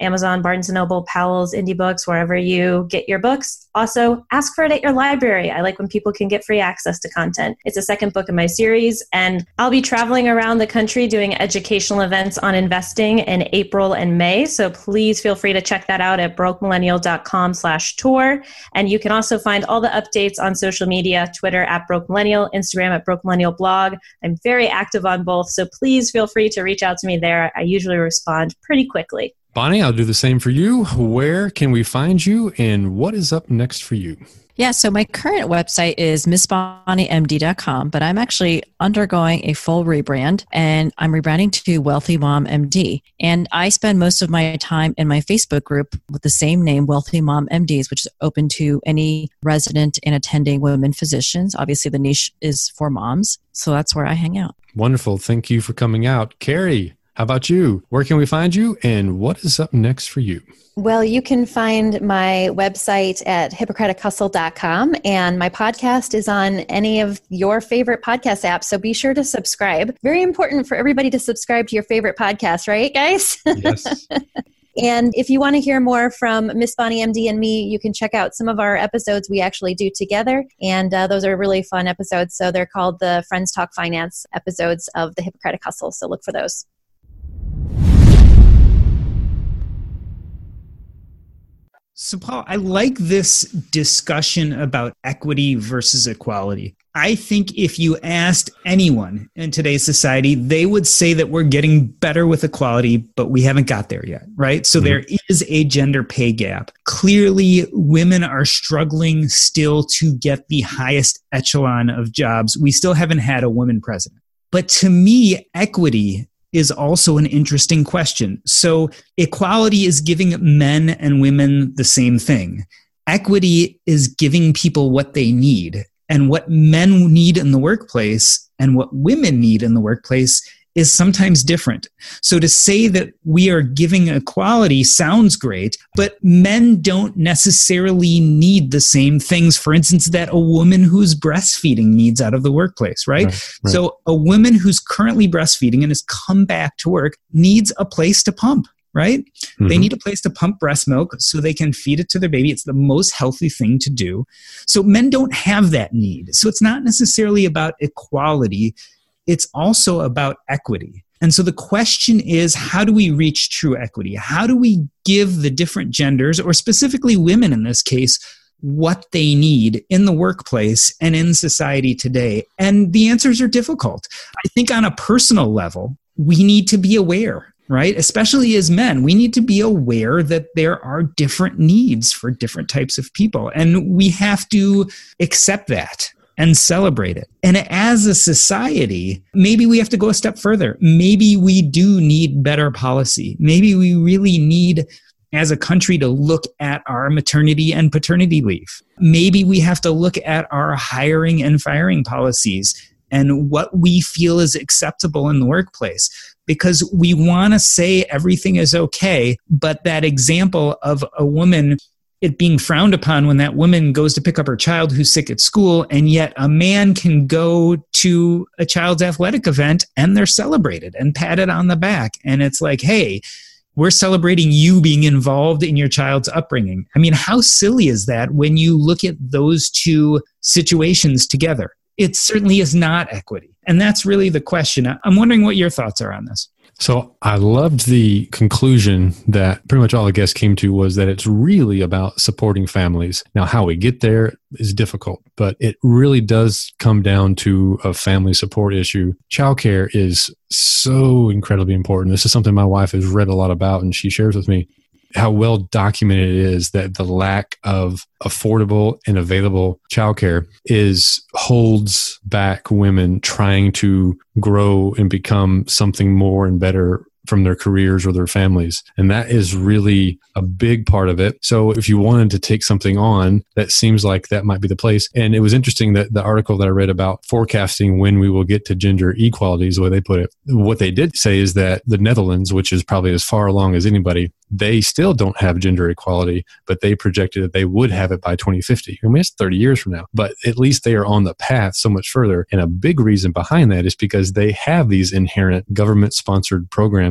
Amazon, Barnes and Noble, Powell's, Indie Books, wherever you get your books. Also, ask for it at your library. I like when people can get free access to content. It's the second book in my series, and I'll be traveling around the country doing educational events on investing in April and May. So please feel free to check that out at brokemillennial.com slash tour. And you can also find all the updates on social media, Twitter at brokemillennial, Instagram at brokemillennial blog. I'm very active on both, so please feel free to reach out to me there. I usually respond pretty quickly. Bonnie, I'll do the same for you. Where can we find you, and what is up next for you? Yeah, so my current website is miss bonnie m d dot com, but I'm actually undergoing a full rebrand, and I'm rebranding to Wealthy Mom M D. And I spend most of my time in my Facebook group with the same name, Wealthy Mom M Ds, which is open to any resident and attending women physicians. Obviously, the niche is for moms, so that's where I hang out. Wonderful. Thank you for coming out. Carrie, how about you? Where can we find you, and what is up next for you? Well, you can find my website at hippocratic hustle dot com, and my podcast is on any of your favorite podcast apps, so be sure to subscribe. Very important for everybody to subscribe to your favorite podcast, right, guys? Yes. And if you want to hear more from Miss Bonnie M D and me, you can check out some of our episodes we actually do together. And uh, those are really fun episodes. So they're called the Friends Talk Finance episodes of the Hippocratic Hustle. So look for those. So, Paul, I like this discussion about equity versus equality. I think if you asked anyone in today's society, they would say that we're getting better with equality, but we haven't got there yet, right? So mm-hmm. there is a gender pay gap. Clearly, women are struggling still to get the highest echelon of jobs. We still haven't had a woman president. But to me, equity is also an interesting question. So equality is giving men and women the same thing. Equity is giving people what they need. And what men need in the workplace and what women need in the workplace is sometimes different. So to say that we are giving equality sounds great, but men don't necessarily need the same things, for instance, that a woman who's breastfeeding needs out of the workplace, right? Right, right. So a woman who's currently breastfeeding and has come back to work needs a place to pump, right? Mm-hmm. They need a place to pump breast milk so they can feed it to their baby. It's the most healthy thing to do. So men don't have that need. So it's not necessarily about equality. It's also about equity. And so the question is, how do we reach true equity? How do we give the different genders, or specifically women in this case, what they need in the workplace and in society today? And the answers are difficult. I think on a personal level, we need to be aware, right? Especially as men, we need to be aware that there are different needs for different types of people. And we have to accept that and celebrate it. And as a society, maybe we have to go a step further. Maybe we do need better policy. Maybe we really need, as a country, to look at our maternity and paternity leave. Maybe we have to look at our hiring and firing policies and what we feel is acceptable in the workplace. Because we want to say everything is okay, but that example of a woman, it being frowned upon when that woman goes to pick up her child who's sick at school, and yet a man can go to a child's athletic event and they're celebrated and patted on the back. And it's like, hey, we're celebrating you being involved in your child's upbringing. I mean, how silly is that when you look at those two situations together? It certainly is not equity. And that's really the question. I'm wondering what your thoughts are on this. So I loved the conclusion that pretty much all the guests came to, was that it's really about supporting families. Now, how we get there is difficult, but it really does come down to a family support issue. Childcare is so incredibly important. This is something my wife has read a lot about, and she shares with me how well documented it is that the lack of affordable and available childcare is holds back women trying to grow and become something more and better from their careers or their families. And that is really a big part of it. So if you wanted to take something on, that seems like that might be the place. And it was interesting that the article that I read about forecasting when we will get to gender equality is the way they put it. What they did say is that the Netherlands, which is probably as far along as anybody, they still don't have gender equality, but they projected that they would have it by twenty fifty. I mean, it's thirty years from now, but at least they are on the path so much further. And a big reason behind that is because they have these inherent government-sponsored programs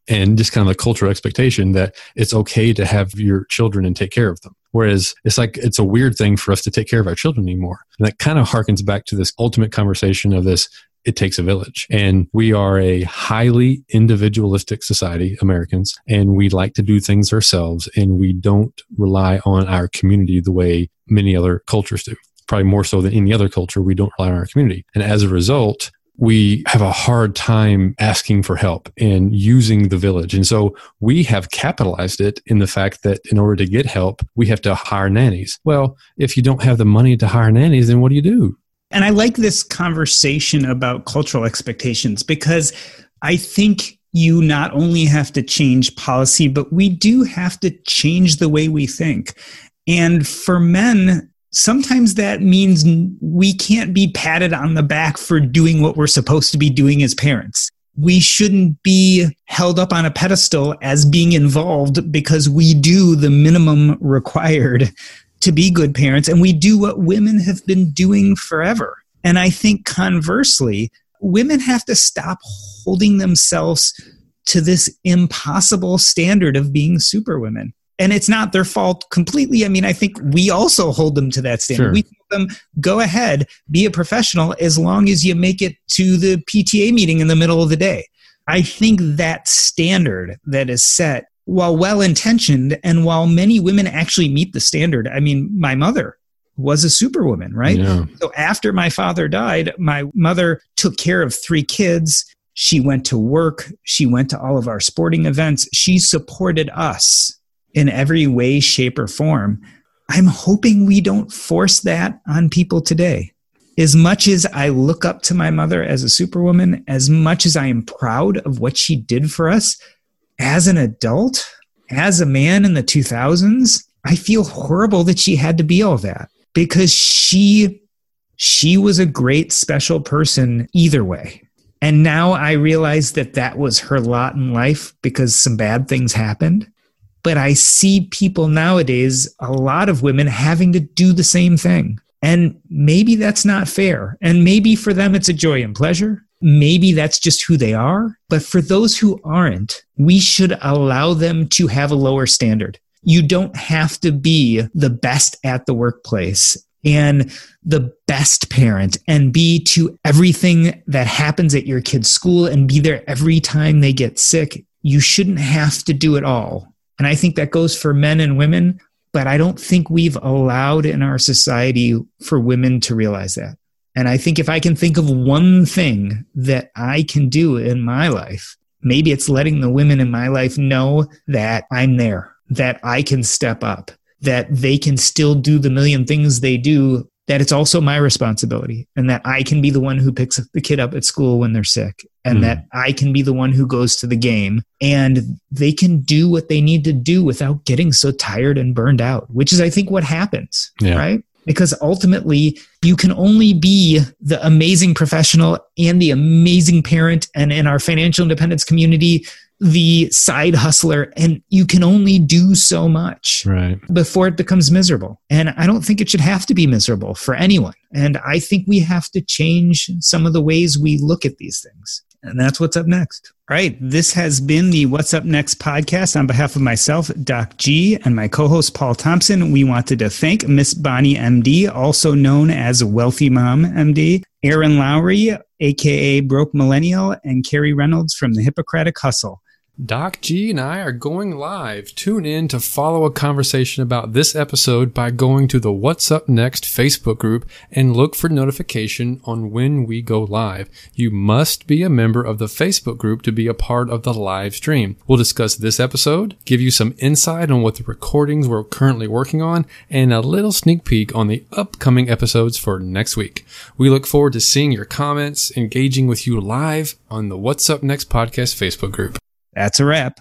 and just kind of a cultural expectation that it's okay to have your children and take care of them. Whereas it's like, it's a weird thing for us to take care of our children anymore. And that kind of harkens back to this ultimate conversation of this, it takes a village. And we are a highly individualistic society, Americans, and we like to do things ourselves, and we don't rely on our community the way many other cultures do. Probably more so than any other culture, we don't rely on our community. And as a result, we have a hard time asking for help and using the village. And so we have capitalized it in the fact that in order to get help, we have to hire nannies. Well, if you don't have the money to hire nannies, then what do you do? And I like this conversation about cultural expectations, because I think you not only have to change policy, but we do have to change the way we think. And for men, sometimes that means we can't be patted on the back for doing what we're supposed to be doing as parents. We shouldn't be held up on a pedestal as being involved because we do the minimum required to be good parents, and we do what women have been doing forever. And I think conversely, women have to stop holding themselves to this impossible standard of being superwomen. And it's not their fault completely. I mean, I think we also hold them to that standard. Sure. We tell them, go ahead, be a professional as long as you make it to the P T A meeting in the middle of the day. I think that standard that is set, while well-intentioned, and while many women actually meet the standard, I mean, my mother was a superwoman, right? Yeah. So after my father died, my mother took care of three kids. She went to work. She went to all of our sporting events. She supported us in every way, shape, or form. I'm hoping we don't force that on people today. As much as I look up to my mother as a superwoman, as much as I am proud of what she did for us, as an adult, as a man in the two thousands, I feel horrible that she had to be all that, because she, she was a great, special person either way. And now I realize that that was her lot in life because some bad things happened. But I see people nowadays, a lot of women having to do the same thing. And maybe that's not fair. And maybe for them, it's a joy and pleasure. Maybe that's just who they are. But for those who aren't, we should allow them to have a lower standard. You don't have to be the best at the workplace and the best parent and be to everything that happens at your kid's school and be there every time they get sick. You shouldn't have to do it all. And I think that goes for men and women, but I don't think we've allowed in our society for women to realize that. And I think if I can think of one thing that I can do in my life, maybe it's letting the women in my life know that I'm there, that I can step up, that they can still do the million things they do, that it's also my responsibility, and that I can be the one who picks the kid up at school when they're sick, and mm. that I can be the one who goes to the game, and they can do what they need to do without getting so tired and burned out, which is, I think, what happens, yeah. right? Because ultimately, you can only be the amazing professional and the amazing parent, and in our financial independence community, the side hustler, and you can only do so much right. before it becomes miserable. And I don't think it should have to be miserable for anyone. And I think we have to change some of the ways we look at these things. And that's what's up next. All right. This has been the What's Up Next podcast. On behalf of myself, Doc G, and my co-host, Paul Thompson, we wanted to thank Miss Bonnie, M D, also known as Wealthy Mom, M D, Erin Lowry, a k a. Broke Millennial, and Carrie Reynolds from the Hippocratic Hustle. Doc G and I are going live. Tune in to follow a conversation about this episode by going to the What's Up Next Facebook group and look for notification on when we go live. You must be a member of the Facebook group to be a part of the live stream. We'll discuss this episode, give you some insight on what the recordings we're currently working on, and a little sneak peek on the upcoming episodes for next week. We look forward to seeing your comments, engaging with you live on the What's Up Next podcast Facebook group. That's a wrap.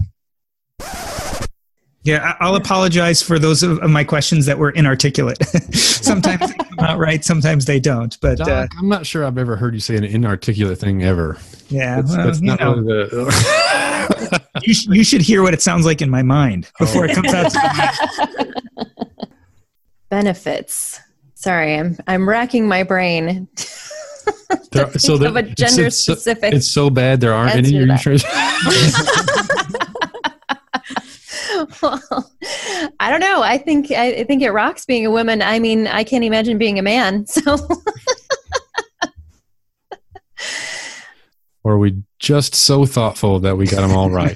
Yeah, I'll apologize for those of my questions that were inarticulate. Sometimes they come out right, sometimes they don't. But Doc, uh, I'm not sure I've ever heard you say an inarticulate thing ever. Yeah, that's, well, that's not know, really the. you, sh- you should hear what it sounds like in my mind before oh. it comes out to the mic. Benefits. Sorry, I'm I'm racking my brain. There, so of a gender it's, specific. It's so bad there aren't any. I don't know. I think I think it rocks being a woman. I mean, I can't imagine being a man. So, or are we just so thoughtful that we got them all right?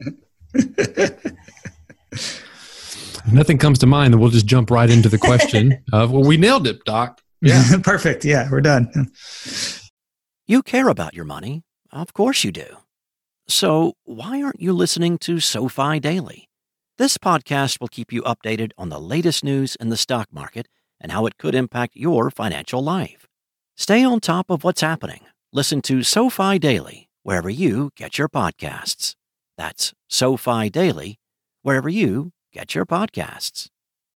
If nothing comes to mind, then we'll just jump right into the question of, well, we nailed it, Doc. Yeah, perfect. Yeah, we're done. You care about your money. Of course you do. So why aren't you listening to SoFi Daily? This podcast will keep you updated on the latest news in the stock market and how it could impact your financial life. Stay on top of what's happening. Listen to SoFi Daily wherever you get your podcasts. That's SoFi Daily wherever you get your podcasts.